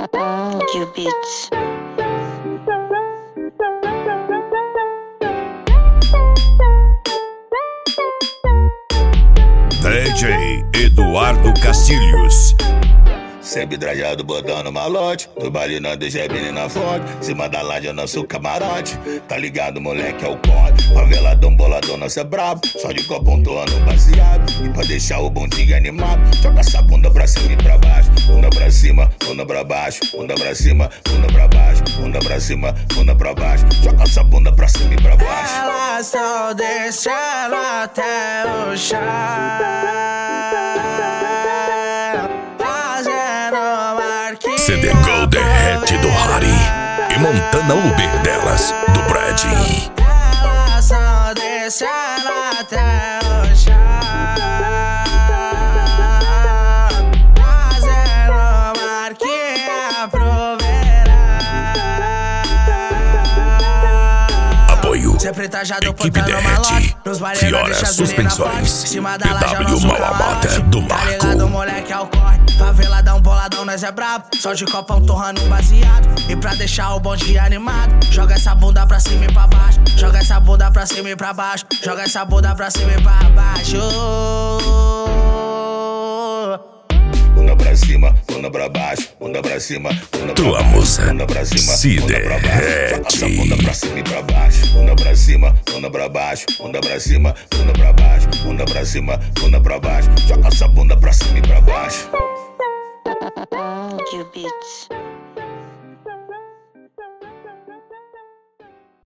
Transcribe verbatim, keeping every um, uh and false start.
Beats. D J Eduardo Castilhos. Sempre trajado, botando malote. No baile não deixa bem na fonte. Cima da laje é nosso camarote. Tá ligado, moleque, é o conde. Faveladão, boladão, nós é brabo. Só de copão toando baseado. E pra deixar o bondinho animado, joga essa bunda pra cima e pra baixo. Bunda pra cima, bunda pra baixo. Bunda pra cima, bunda pra baixo. Bunda pra cima, bunda pra baixo. Joga essa bunda pra cima e pra baixo. Ela só descendo até o chão. C D Gold derrete do Harry e Montana Uber delas, do Brad. Ela só descendo até o chão, fazendo marquinha pro verão. Apoio Sempre trajado, Equipe botando Derrete, malote. Nos bailes não Fiora deixa Suspensões, cima da laje, P W nosso Malamata camarote. do Tá Marco. ligado, moleque, é o corre. Faveladão, boladão, nós é brabo. Só de copão torrando baseado. E pra deixar o bonde animado, joga essa bunda pra cima e pra baixo. Joga essa bunda pra cima e pra baixo. Joga essa bunda pra cima e pra baixo. Bunda pra cima, bunda pra baixo. Bunda pra cima, bunda pra Tua baixo. musa Bunda pra cima, se bunda pra baixo. Joga essa derrete. bunda pra cima e pra baixo. Bunda pra cima, bunda pra baixo. Bunda pra cima, bunda pra baixo. Bunda pra cima, bunda pra baixo. Joga essa bunda pra cima e pra baixo. Beats.